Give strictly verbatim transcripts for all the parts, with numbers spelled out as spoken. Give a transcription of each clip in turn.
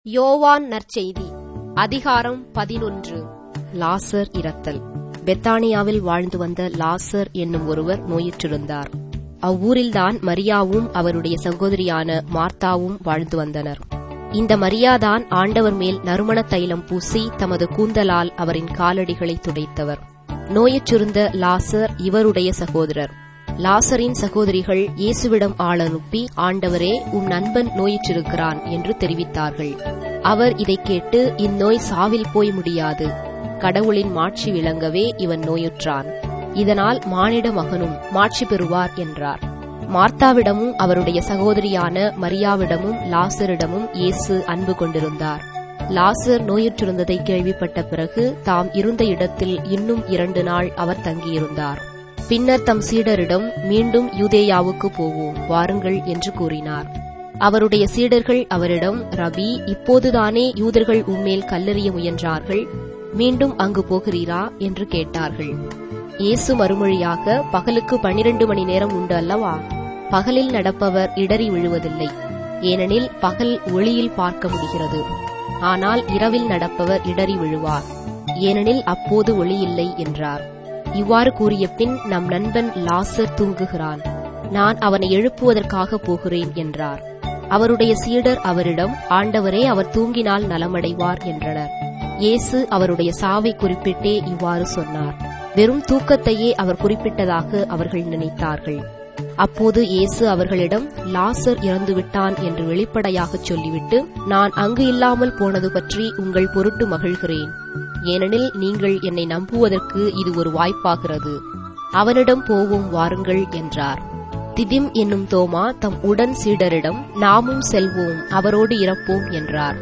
யோவான் நற்செய்தி அதிகாரம் பதினொன்று. லாசர் இறத்தல். பெத்தானியாவில் வாழ்ந்து வந்த லாசர் என்னும் ஒருவர் நோயுற்றிருந்தார். அவ்வூரில்தான் மரியாவும் அவருடைய சகோதரியான மார்த்தாவும் வாழ்ந்து வந்தனர். இந்த மரியாதான் ஆண்டவர் மேல் நறுமண தைலம் பூசி தமது கூந்தலால் அவரின் காலடிகளை துடைத்தவர். நோயுற்றிருந்த லாசர் இவருடைய சகோதரர். லாசரின் சகோதரிகள் இயேசுவிடம் ஆள் அனுப்பி, ஆண்டவரே, உம் நண்பன் நோயுற்றிருக்கிறான் என்று தெரிவித்தார்கள். அவர் இதைக் கேட்டு, இந்நோய் சாவில் போய் முடியாது, கடவுளின் மாட்சி விளங்கவே இவன் நோயுற்றான், இதனால் மானிட மகனும் மாட்சி பெறுவார் என்றார். மார்த்தாவிடமும் அவருடைய சகோதரியான மரியாவிடமும் லாசரிடமும் இயேசு அன்பு கொண்டிருந்தார். லாசர் நோயுற்றிருந்ததை கேள்விப்பட்ட பிறகு தாம் இருந்த இடத்தில் இன்னும் இரண்டு நாள் அவர் தங்கியிருந்தார். பின்னர் தம் சீடரிடம், மீண்டும் யூதேயாவுக்கு போவோம், வாருங்கள் என்று கூறினார். அவருடைய சீடர்கள் அவரிடம், ரபி, இப்போதுதானே யூதர்கள் உம்மேல் கல்லெறிய முயன்றார்கள், மீண்டும் அங்கு போகிறீரா என்று கேட்டார்கள். இயேசு மறுமொழியாக, பகலுக்கு பனிரண்டு மணி நேரம் உண்டு அல்லவா? பகலில் நடப்பவர் இடறி விழுவதில்லை, ஏனெனில் பகல் ஒளியில் பார்க்க முடிகிறது. ஆனால் இரவில் நடப்பவர் இடறி விழுவார், ஏனெனில் அப்போது ஒளி இல்லை என்றார். இவ்வாறு கூறிய பின், நம் நண்பன் லாசர் தூங்குகிறான், நான் அவனை எழுப்புவதற்காக போகிறேன் என்றார். அவருடைய சீடர் அவரிடம், ஆண்டவரே, அவர் தூங்கினால் நலமடைவார் என்றனர். இயேசு அவருடைய சாவை குறிப்பிட்டே இவ்வாறு சொன்னார். வெறும் தூக்கத்தையே அவர் குறிப்பிட்டதாக அவர்கள் நினைத்தார்கள். அப்போது இயேசு அவர்களிடம், லாசர் இறந்துவிட்டான் என்று வெளிப்படையாகச் சொல்லிவிட்டு, நான் அங்கு இல்லாமல் போனது பற்றி உங்கள் பொருட்டு மகிழ்கிறேன், ஏனெனில் நீங்கள் என்னை நம்புவதற்கு இது ஒரு வாய்ப்பாகிறது. அவனிடம் போவோம், வாருங்கள் என்றார். திதிம் என்னும் தோமா தம் உடன் சீடரிடம், நாமும் செல்வோம், அவரோடு இறப்போம் என்றார்.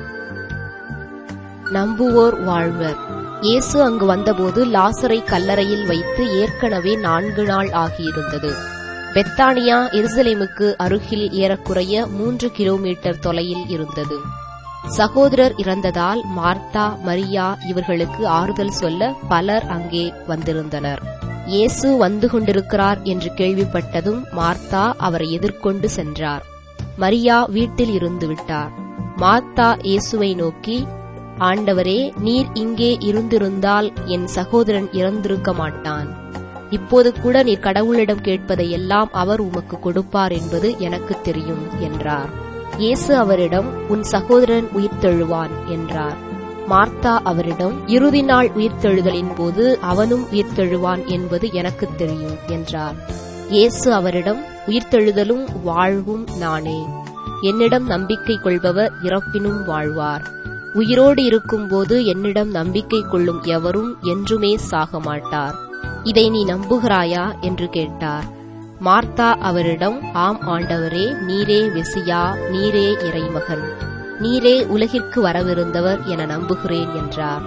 நம்புவோர் வாழ்வர். இயேசு அங்கு வந்தபோது லாசரை கல்லறையில் வைத்து ஏற்கனவே நான்கு நாள் ஆகியிருந்தது. பெத்தானியா எருசலேமுக்கு அருகில் ஏறக்குறைய மூன்று கிலோமீட்டர் தொலையில் இருந்தது. சகோதரர் இறந்ததால் மார்த்தா, மரியா இவர்களுக்கு ஆறுதல் சொல்ல பலர் அங்கே வந்திருந்தனர். இயேசு வந்து கொண்டிருக்கிறார் என்று கேள்விப்பட்டதும் மார்த்தா அவரை எதிர்கொண்டு சென்றார். மரியா வீட்டில் இருந்து விட்டார். மார்த்தா இயேசுவை நோக்கி, ஆண்டவரே, நீர் இங்கே இருந்திருந்தால் என் சகோதரன் இறந்திருக்க மாட்டான். இப்போது கூட நீர் கடவுளிடம் கேட்பதை எல்லாம் அவர் உமக்கு கொடுப்பார் என்பது எனக்கு தெரியும் என்றார். இயேசு அவரிடம், உன் சகோதரன் உயிர்த்தெழுவான் என்றார். மார்த்தா அவரிடம், இறுதி நாள் உயிர்த்தெழுதலின் போது அவனும் உயிர்த்தெழுவான் என்பது எனக்கு தெரியும் என்றார். இயேசு அவரிடம், உயிர்த்தெழுதலும் வாழ்வும் நானே. என்னிடம் நம்பிக்கை கொள்பவர் இறப்பினும் வாழ்வார். உயிரோடு இருக்கும்போது என்னிடம் நம்பிக்கை கொள்ளும் எவரும் என்றுமே சாக மாட்டார். இதை நீ நம்புகிறாயா என்று கேட்டார். மார்த்தா அவரிடம், ஆம் ஆண்டவரே, நீரே வெசியா, நீரே இறைமகன், நீரே உலகிற்கு வரவிருந்தவர் என நம்புகிறேன் என்றார்.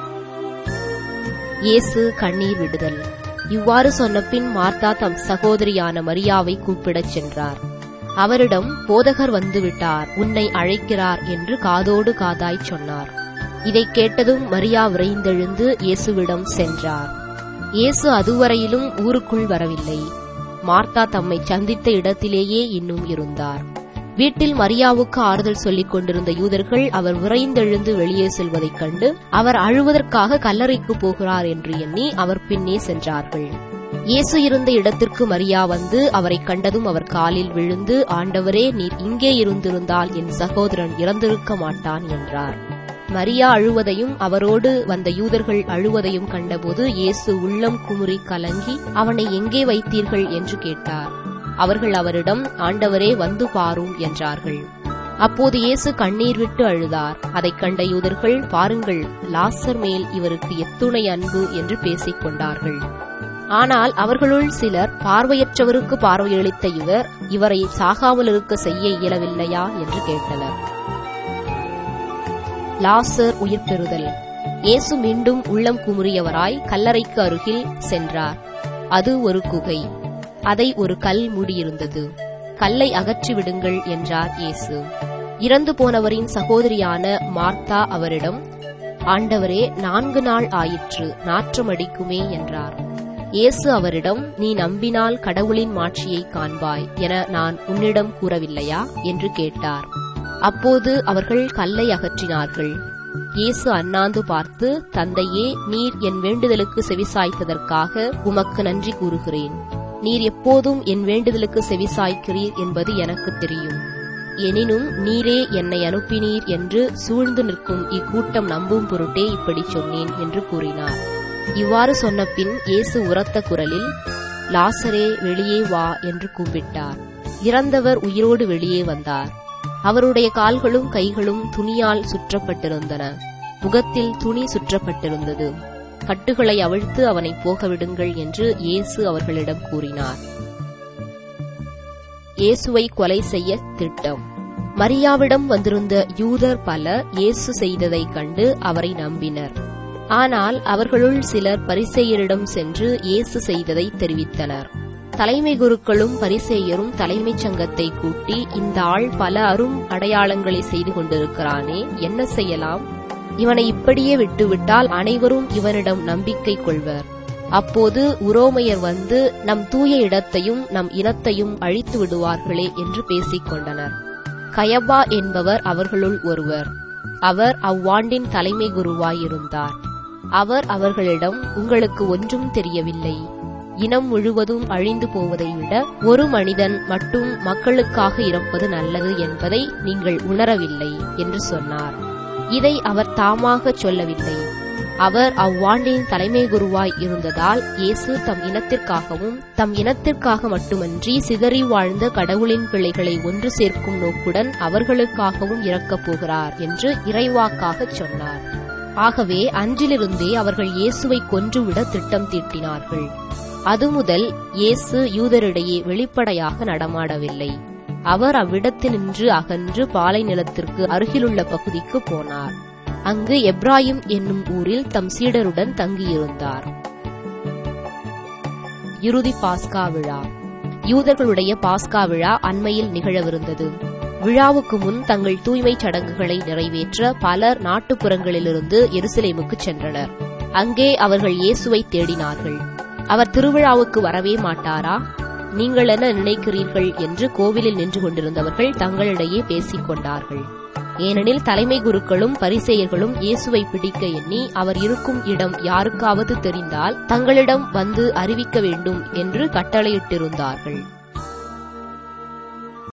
இயேசு கண்ணீர் விடுதல். இவ்வாறு சொன்னபின் மார்த்தா தம் சகோதரியான மரியாவை கூப்பிடச் சென்றார். அவரிடம், போதகர் வந்துவிட்டார், உன்னை அழைக்கிறார் என்று காதோடு காதாய் சொன்னார். இதைக் கேட்டதும் மரியா விரைந்தெழுந்து இயேசுவிடம் சென்றார். இயேசு அதுவரையிலும் ஊருக்குள் வரவில்லை. மார்த்தா தம்மை சந்தித்த இடத்திலேயே இன்னும் இருந்தார். வீட்டில் மரியாவுக்கு ஆறுதல் சொல்லிக் கொண்டிருந்த யூதர்கள் அவர் விரைந்தெழுந்து வெளியே செல்வதைக் கண்டு, அவர் அழுவதற்காக கல்லறைக்கு போகிறார் என்று எண்ணி அவர் பின்னே சென்றார்கள். இயேசு இருந்த இடத்திற்கு மரியா வந்து அவரை கண்டதும் அவர் காலில் விழுந்து, ஆண்டவரே, நீர் இங்கே இருந்திருந்தால் என் சகோதரன் இறந்திருக்க மாட்டான் என்றார். மரியா அழுவதையும் அவரோடு வந்த யூதர்கள் அழுவதையும் கண்டபோது இயேசு உள்ளம் குமுறி கலங்கி, அவனை எங்கே வைத்தீர்கள் என்று கேட்டார். அவர்கள் அவரிடம், ஆண்டவரே, வந்து பாரும் என்றார்கள். அப்போது இயேசு கண்ணீர் விட்டு அழுதார். அதைக் கண்ட யூதர்கள், பாருங்கள், லாசர் மேல் இவருக்கு எத்துணை அன்பு என்று பேசிக் கொண்டார்கள். ஆனால் அவர்களுள் சிலர், பார்வையற்றவருக்கு பார்வையளித்த இவர் இவரை சாகாமல் இருக்க செய்ய இயலவில்லையா என்று கேட்டனர். லாசர் உயிர்த்தெழுதல். இயேசு மீண்டும் உள்ளம் குமுறியவராய் கல்லறைக்கு அருகில் சென்றார். அது ஒரு குகை. அதை ஒரு கல் மூடியிருந்தது. கல்லை அகற்றி விடுங்கள் என்றார் இயேசு. இறந்து போனவரின் சகோதரியான மார்த்தா அவரிடம், ஆண்டவரே, நான்கு நாள் ஆயிற்று, நாற்றம் அடிக்குமே என்றார். இயேசு அவரிடம், நீ நம்பினால் கடவுளின் மாட்சியை காண்பாய் என நான் உன்னிடம் கூறவில்லையா என்று கேட்டார். அப்போது அவர்கள் கல்லை அகற்றினார்கள். இயேசு அண்ணாந்து பார்த்து, தந்தையே, நீர் என் வேண்டுதலுக்கு செவிசாய்த்ததற்காக உமக்கு நன்றி கூறுகிறேன். நீர் எப்போதும் என் வேண்டுதலுக்கு செவிசாய்க்கிறீர் என்பது எனக்கு தெரியும். எனினும் நீரே என்னை அனுப்பினீர் என்று சூழ்ந்து நிற்கும் இக்கூட்டம் நம்பும் பொருட்டே இப்படி சொன்னேன் என்று கூறினார். இவ்வாறு சொன்னபின் இயேசு உரத்த குரலில், லாசரே, வெளியே வா என்று கூப்பிட்டார். இறந்தவர் உயிரோடு வெளியே வந்தார். அவருடைய கால்களும் கைகளும் துணியால் சுற்றப்பட்டிருந்தன. முகத்தில் துணி சுற்றப்பட்டிருந்தது. கட்டுகளை அவிழ்த்து அவனை போகவிடுங்கள் என்று இயேசு அவர்களிடம் கூறினார். இயேசுவை கொலை செய்ய திட்டம். மரியாவிடம் வந்திருந்த யூதர் பலர் இயேசு செய்ததைக் கண்டு அவரை நம்பினர். ஆனால் அவர்களுள் சிலர் பரிசேயரிடம் சென்று இயேசு செய்ததை தெரிவித்தனர். தலைமை குருக்களும் பரிசேயரும் தலைமைச் சங்கத்தை கூட்டி, இந்த ஆள் பல அரும் அடையாளங்களை செய்து கொண்டிருக்கிறானே, என்ன செய்யலாம்? இவனை இப்படியே விட்டுவிட்டால் அனைவரும் இவனிடம் நம்பிக்கை கொள்வர். அப்போது உரோமையர் வந்து நம் தூய இடத்தையும் நம் இனத்தையும் அழித்து விடுவார்களே என்று பேசிக் கொண்டனர். கயபா என்பவர் அவர்களுள் ஒருவர். அவர் அவ்வாண்டின் தலைமை குருவாயிருந்தார். அவர் அவர்களிடம், உங்களுக்கு ஒன்றும் தெரியவில்லை. இனம் முழுவதும் அழிந்து போவதை விட ஒரு மனிதன் மட்டும் மக்களுக்காக இறப்பது நல்லது என்பதை நீங்கள் உணரவில்லை என்று சொன்னார். இதை அவர் தாமாகச் சொல்லவில்லை. அவர் அவ்வாண்டின் தலைமை குருவாய் இருந்ததால் இயேசு தம் இனத்திற்காகவும் தம் இனத்திற்காக மட்டுமன்றி சிதறி வாழ்ந்த கடவுளின் பிள்ளைகளை ஒன்று சேர்க்கும் நோக்குடன் அவர்களுக்காகவும் இறக்கப் போகிறார் என்று இறைவாக்காகச் சொன்னார். ஆகவே அன்றிலிருந்தே அவர்கள் இயேசுவை கொன்றுவிட திட்டம் தீட்டினார்கள். அது முதல் இயேசு யூதரிடையே வெளிப்படையாக நடமாடவில்லை. அவர் அவ்விடத்தினின்று அகன்று பாலை நிலத்திற்கு அருகிலுள்ள பகுதிக்கு போனார். அங்கு எப்ராயிம் என்னும் ஊரில் தம் சீடருடன் தங்கியிருந்தார். இறுதி பாஸ்கா விழா. யூதர்களுடைய பாஸ்கா விழா அண்மையில் நிகழவிருந்தது. விழாவுக்கு முன் தங்கள் தூய்மைச் சடங்குகளை நிறைவேற்ற பலர் நாட்டுப்புறங்களிலிருந்து எருசலேமுக்கு சென்றனர். அங்கே அவர்கள் இயேசுவை தேடினார்கள். அவர் திருவிழாவுக்கு வரவே மாட்டாரா? நீங்கள் என்ன நினைக்கிறீர்கள் என்று கோவிலில் நின்று கொண்டிருந்தவர்கள் தங்களிடையே பேசிக் கொண்டார்கள். ஏனெனில் தலைமை குருக்களும் பரிசேயர்களும் இயேசுவை பிடிக்க எண்ணி அவர் இருக்கும் இடம் யாருக்காவது தெரிந்தால் தங்களிடம் வந்து அறிவிக்க வேண்டும் என்று கட்டளையிட்டிருந்தார்கள்.